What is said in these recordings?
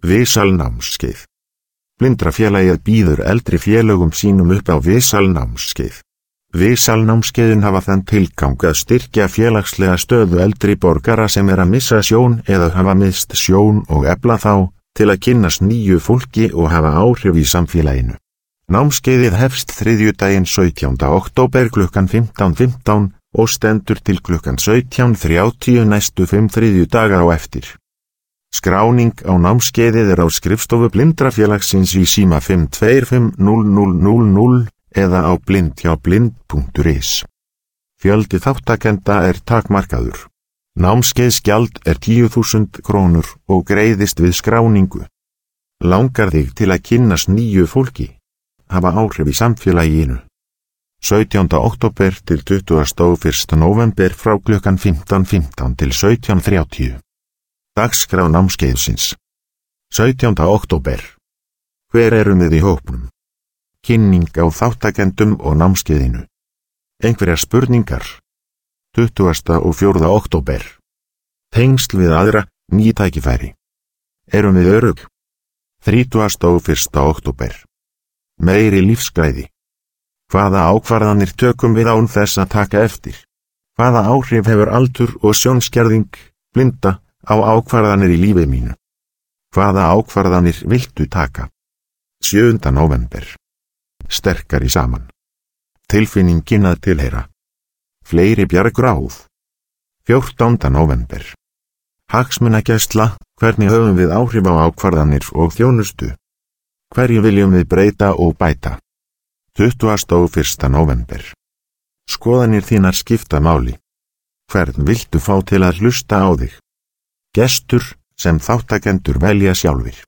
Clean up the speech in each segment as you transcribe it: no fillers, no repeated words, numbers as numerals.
Visalnámskeið. Blindrafélagið býður eldri félögum sínum upp á visalnámskeið. Visalnámskeiðin hafa þann tilgang að styrkja félagslega stöðu eldri borgara sem að missa sjón eða hafa misst sjón og efla þá til að kynnast nýju fólki og hafa áhrif í samfélaginu. Námskeiðið hefst þriðjudaginn 17. október klukkan 15:15 og stendur til klukkan 17:30 næstu 5 þriðjudaga á eftir. Skráning á námskeiðið á skrifstofu Blindrafélagsins í síma 5250000 eða á blind.is. Fjöldi þáttakenda takmarkaður. Námskeiðsgjald 10.000 krónur og greiðist við skráningu. Langar þig til að kynnast nýju fólki? Hafa áhrif í samfélaginu. 17. október til 21. november frá klukkan 15:15 til 17:30. Dagskrá námskeiðsins. 17. október. Hver erum við í hópnum? Kynning á þáttakendum og námskeiðinu. Einhverjar spurningar? 24. október. Tengsl við aðra, ný tækifæri. Erum við örugg? 31. október. Meiri lífsgæði. Hvaða ákvarðanir tökum við án þess að taka eftir? Hvaða áhrif hefur aldur og sjónskerðing, blinda, á ákvarðanir í lífi mínu? Hvaða ákvarðanir viltu taka? 7. november. Sterkari saman. Tilfinningin að tilheyra. Fleiri bjargráð. 14. november. Hagsmunagæsla, hvernig höfum við áhrif á ákvarðanir og þjónustu? Hverju viljum við breyta og bæta? 21. november. Skoðanir þínar skipta máli. Hvern viltu fá til að hlusta á þig? Gestur sem þáttakendur velja sjálfir.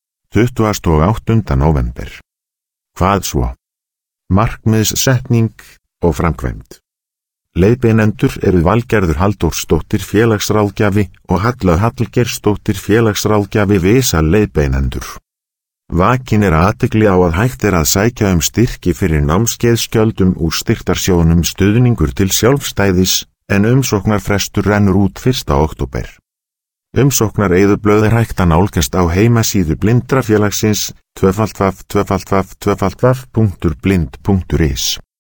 28. november. Hvað svo? Markmiðssetning og framkvæmd. Leiðbeinendur eru Valgerður Halldórsdóttir félagsráðgjafi og Halla Hallgeirsdóttir félagsráðgjafi Visal leiðbeinendur. Vakin athygli á að hægt að sækja styrki fyrir námskeiðsgjöldum úr styrktarsjóðnum stuðningur til sjálfstæðis en umsóknarfrestur rennur út 1. október. Umsóknareyðublöð hægt að nálgast á heimasíðu Blindrafélagsins www.blind.is.